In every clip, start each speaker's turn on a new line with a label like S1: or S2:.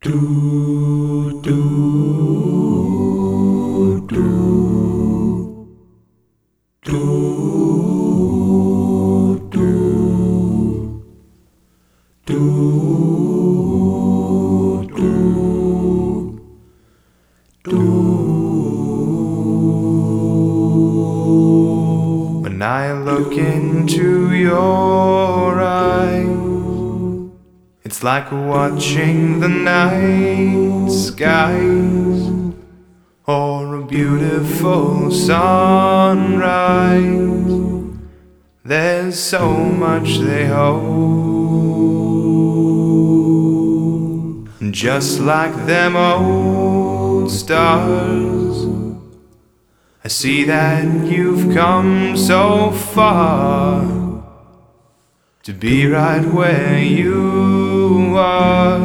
S1: Do do do do do do do. When I look into your eyes, it's like watching the night skies or a beautiful sunrise. There's so much they hold, just like them old stars. I see that you've come so far to be right where you are.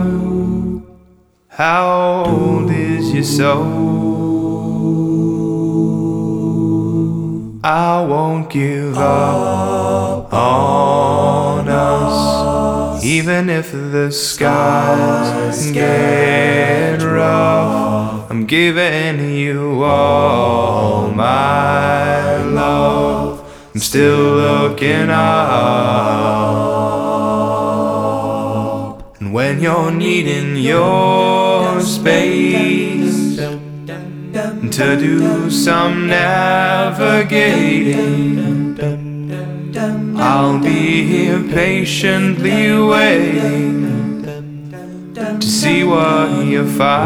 S1: How old is your soul? I won't give up on us, even if the skies get rough. I'm giving you all my love. I'm still looking up. And when you're needing your space to do some navigating, I'll be here patiently waiting to see what you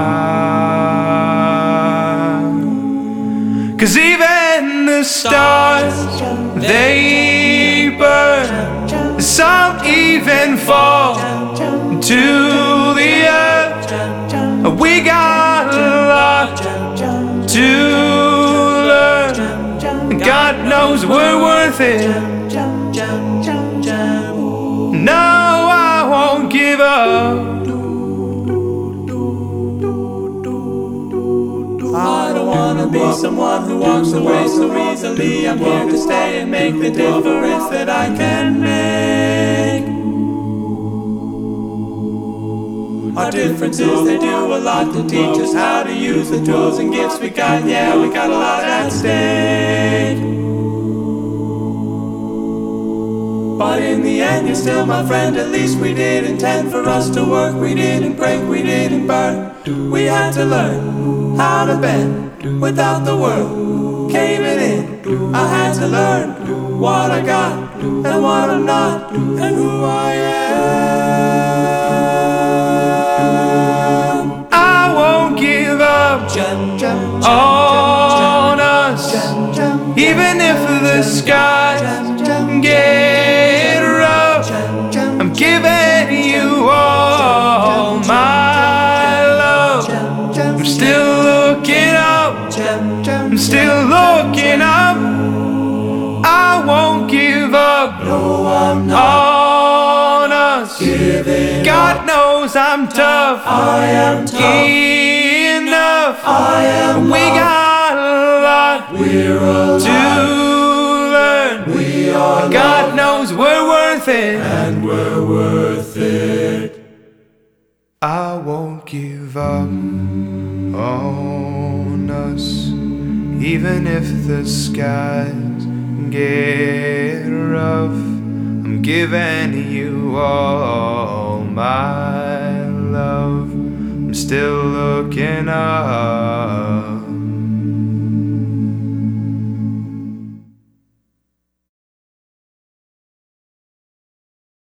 S1: find. 'Cause even the stars, they burn, some even fall to the earth. We got a lot to learn. God knows we're worth it. No, I won't give up.
S2: I don't wanna be someone who walks away so easily. I'm here to stay and make the difference that I can make. Our differences, they do a lot to teach us how to use the tools and gifts we got. Yeah, we got a lot at stake. But in the end, you're still my friend. At least we did intend for us to work. We didn't break, we didn't burn. We had to learn how to bend without the world caving in. I had to learn what I got and what I'm not and who I am.
S1: I won't give up on us, even if the skies get rough. I'm giving you all my love. I'm still looking up. I'm still looking up. I won't give up on us. God knows I'm tough.
S2: I am tough.
S1: Enough.
S2: I am
S1: We got a lot to learn.
S2: We are
S1: God knows we're worth it.
S2: and we're worth it.
S1: I won't give up on us, even if the skies get rough. I'm giving you all my love. I'm still looking up.